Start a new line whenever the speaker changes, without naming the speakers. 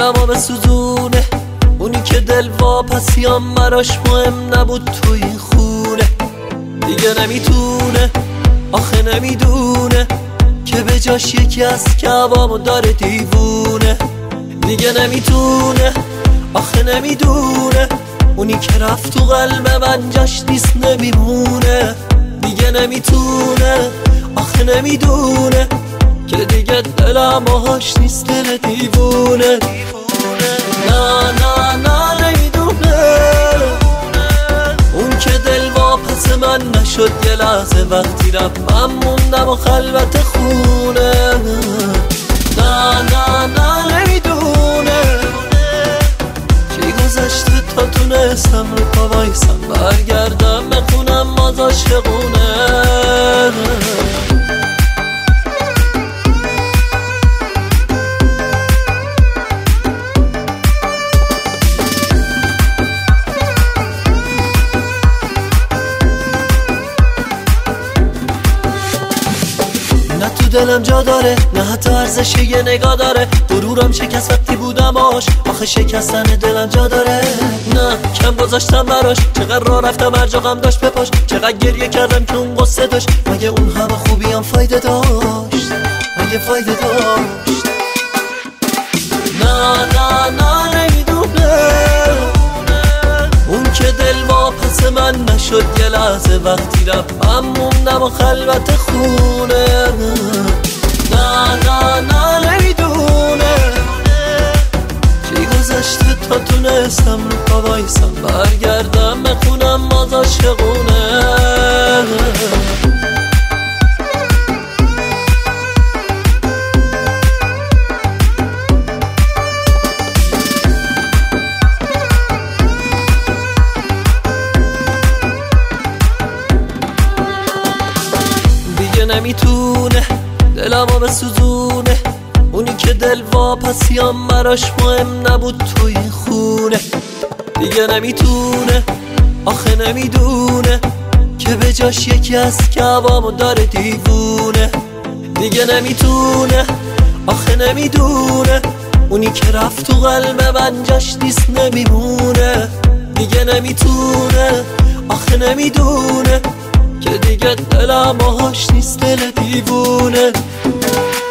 دلمو بسوزونه، اونی که دل واپسیام براش مهم نبود تو این خونه. دیگه نمیتونه، آخه نمیدونه که به جاش یکی از کعبامو داره دیوونه. دیگه نمیتونه، آخه نمیدونه اونی که رفت تو قلب من جاش نیست نمیمونه. دیگه نمیتونه، آخه نمیدونه که دیگه دلم باهاش نیست دل دیوونه. نه نه نه نمیدونه اون که دل واپس من نشد یه لحظه وقتی رفت من موندم و خلوت خونه. نه نه نه نمیدونه چی گذشته تا تونستم رو پا وایسم برگردم بخونم باز عاشقونه. نه تو دلم جا داره، نه حتی ارزش یه نگاه داره. غرورم شکست وقتی بودماش، آخه شکستن دلم جا داره. نه کم گذاشتم براش، چقدر راه رفتم هر جا غم داشت بپاش. چقدر گریه کردم که اون قصه داشت، مگه اون همه خوبیام فایده داشت؟ مگه فایده داشت؟ نه نه نه نمیدونه اون که دل واپس من نشد یه لحظه وقتی رفت من موندم و خلوت خونه. نه نه نه نمیدونه چی گذشته تا تونستم رو پا وایسم برگردم بخونم باز عاشقونه. نمیتونه دلمو بسوزونه، اونی که دل واپسیام براش مهم نبود تو این خونه. دیگه نمیتونه، آخه نمیدونه که به جاش یکی از کعبامو داره دیوونه. دیگه نمیتونه، آخه نمیدونه اونی که رفت تو قلب من جاش نیست نمیمونه. دیگه نمیتونه، آخه نمیدونه که دیگه دلم باهاش نیست دل دیوونه.